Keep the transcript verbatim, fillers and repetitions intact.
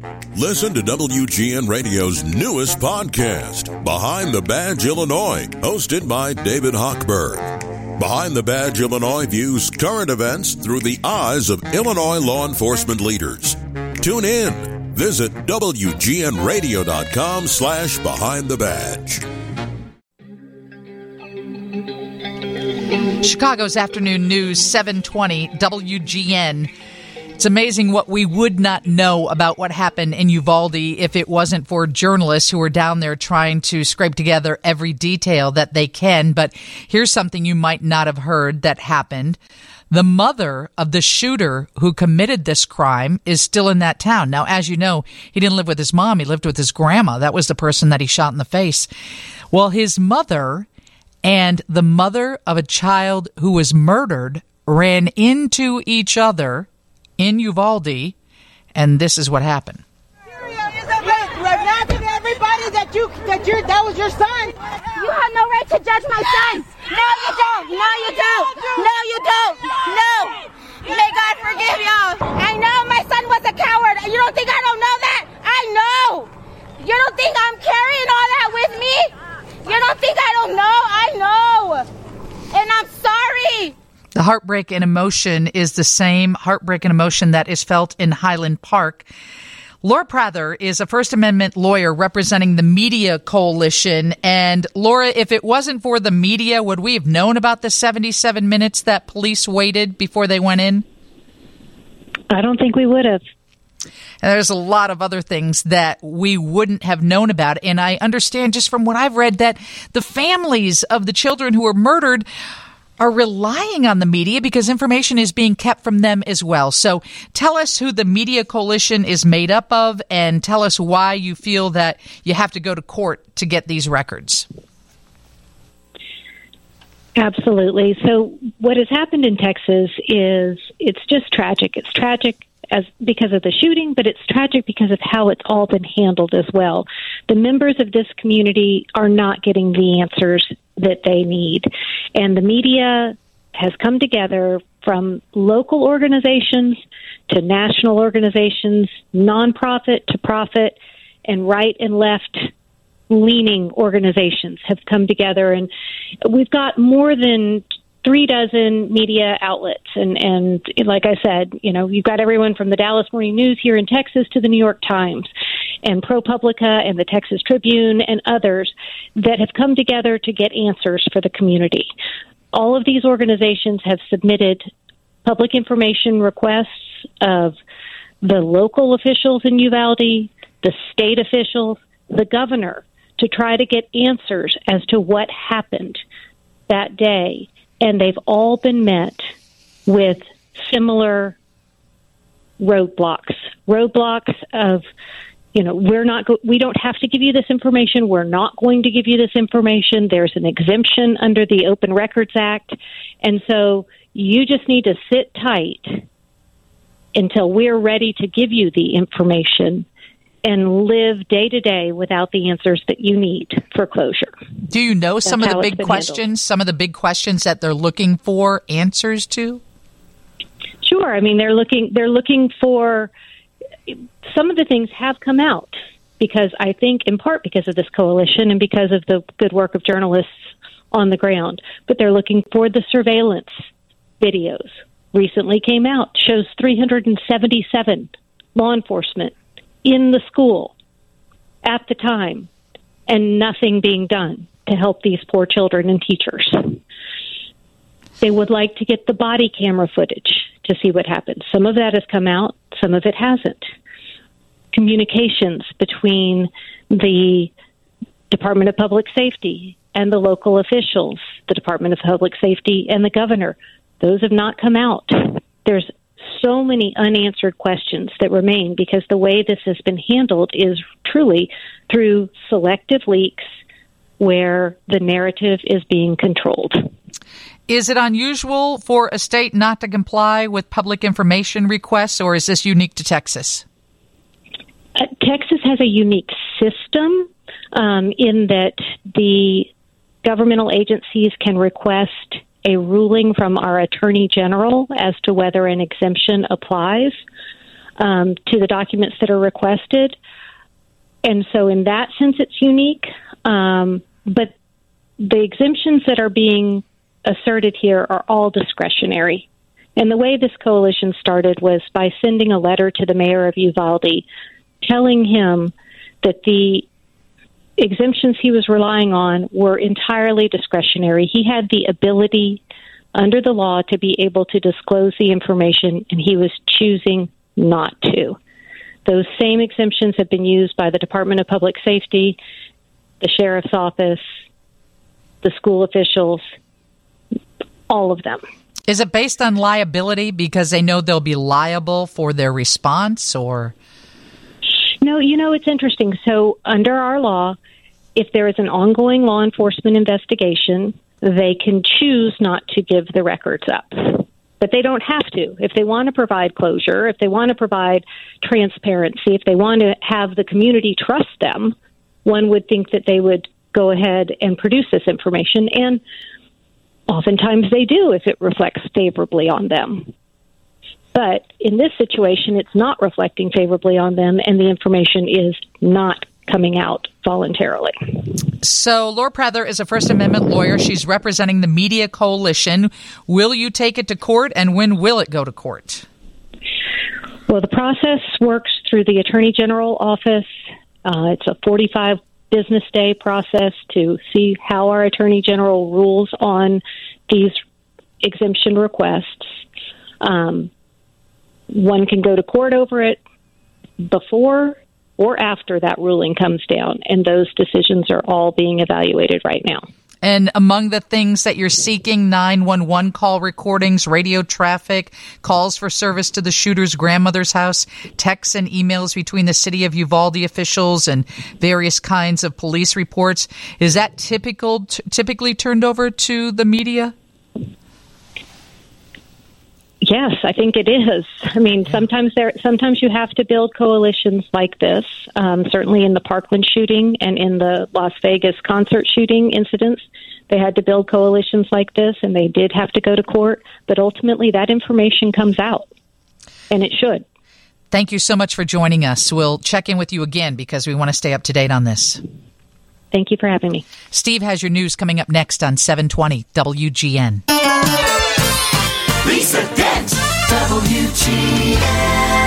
Listen to W G N Radio's newest podcast, Behind the Badge Illinois, hosted by David Hochberg. Behind the Badge Illinois views current events through the eyes of Illinois law enforcement leaders. Tune in. Visit W G N radio dot com slash behind the badge. Chicago's Afternoon News, seven twenty W G N. It's amazing what we would not know about what happened in Uvalde if it wasn't for journalists who are down there trying to scrape together every detail that they can. But here's something you might not have heard that happened. The mother of the shooter who committed this crime is still in that town. Now, as you know, he didn't live with his mom. He lived with his grandma. That was the person that he shot in the face. Well, his mother and the mother of a child who was murdered ran into each other in Uvalde, and this is what happened. Imagine everybody that you that you that was your son. You have no right to judge my son. No, you don't. No, you don't. No, you don't. No. May God forgive y'all. I know my son was a coward. You don't think I don't know that? I know. You don't think I'm carrying all that with me? You don't think I don't know? I know. And I'm sorry. The heartbreak and emotion is the same heartbreak and emotion that is felt in Highland Park. Laura Prather is a First Amendment lawyer representing the Media Coalition. And Laura, if it wasn't for the media, would we have known about the seventy-seven minutes that police waited before they went in? I don't think we would have. And there's a lot of other things that we wouldn't have known about. And I understand just from what I've read that the families of the children who were murdered are relying on the media because information is being kept from them as well. So tell us who the Media Coalition is made up of and tell us why you feel that you have to go to court to get these records. Absolutely. So what has happened in Texas is it's just tragic. It's tragic as because of the shooting, but it's tragic because of how it's all been handled as well. The members of this community are not getting the answers that they need. And the media has come together from local organizations to national organizations, nonprofit to profit, and right and left leaning organizations have come together. And we've got more than three dozen media outlets. And, and like I said, you know, you've got everyone from the Dallas Morning News here in Texas to the New York Times and ProPublica and the Texas Tribune and others that have come together to get answers for the community. All of these organizations have submitted public information requests of the local officials in Uvalde, the state officials, the governor, to try to get answers as to what happened that day. And they've all been met with similar roadblocks, roadblocks of, you know, we're not, go- we don't have to give you this information. We're not going to give you this information. There's an exemption under the Open Records Act. And so you just need to sit tight until we're ready to give you the information and live day to day without the answers that you need for closure. Do you know some That's of the big questions, handled. some of the big questions that they're looking for answers to? Sure. I mean, they're looking, they're looking for, some of the things have come out because I think in part because of this coalition and because of the good work of journalists on the ground, but they're looking for the surveillance videos. Recently came out, shows three hundred seventy-seven law enforcement in the school at the time and nothing being done to help these poor children and teachers. They would like to get the body camera footage to see what happened. Some of that has come out, some of it hasn't. Communications between the Department of Public Safety and the local officials, the Department of Public Safety and the governor, those have not come out. There's so many unanswered questions that remain because the way this has been handled is truly through selective leaks where the narrative is being controlled. Is it unusual for a state not to comply with public information requests, or is this unique to Texas? Uh, Texas has a unique system um, in that the governmental agencies can request a ruling from our Attorney General as to whether an exemption applies. um, to the documents that are requested. And so in that sense, it's unique. Um, but the exemptions that are being asserted here are all discretionary. And the way this coalition started was by sending a letter to the mayor of Uvalde telling him that the exemptions he was relying on were entirely discretionary. He had the ability under the law to be able to disclose the information, and he was choosing not to. Those same exemptions have been used by the Department of Public Safety, the Sheriff's Office, the school officials, all of them. Is it based on liability because they know they'll be liable for their response, or? No, you know, it's interesting. So under our law, if there is an ongoing law enforcement investigation, they can choose not to give the records up. But they don't have to. If they want to provide closure, if they want to provide transparency, if they want to have the community trust them, one would think that they would go ahead and produce this information. And oftentimes they do if it reflects favorably on them. But in this situation, it's not reflecting favorably on them, and the information is not coming out voluntarily. So Laura Prather is a First Amendment lawyer. She's representing the Media Coalition. Will you take it to court, and when will it go to court? Well, the process works through the Attorney General office. Uh, it's a forty-five business day process to see how our Attorney General rules on these exemption requests. Um, one can go to court over it before or after that ruling comes down, and those decisions are all being evaluated right now. And among the things that you're seeking, nine one one call recordings, radio traffic, calls for service to the shooter's grandmother's house, texts and emails between the city of Uvalde officials, and various kinds of police reports. Is that typical, t- typically turned over to the media? Yes, I think it is. I mean, yeah. sometimes there, sometimes you have to build coalitions like this. Um, certainly in the Parkland shooting and in the Las Vegas concert shooting incidents, they had to build coalitions like this, and they did have to go to court. But ultimately, that information comes out, and it should. Thank you so much for joining us. We'll check in with you again because we want to stay up to date on this. Thank you for having me. Steve has your news coming up next on seven twenty W G N. Lisa Dent, W G N.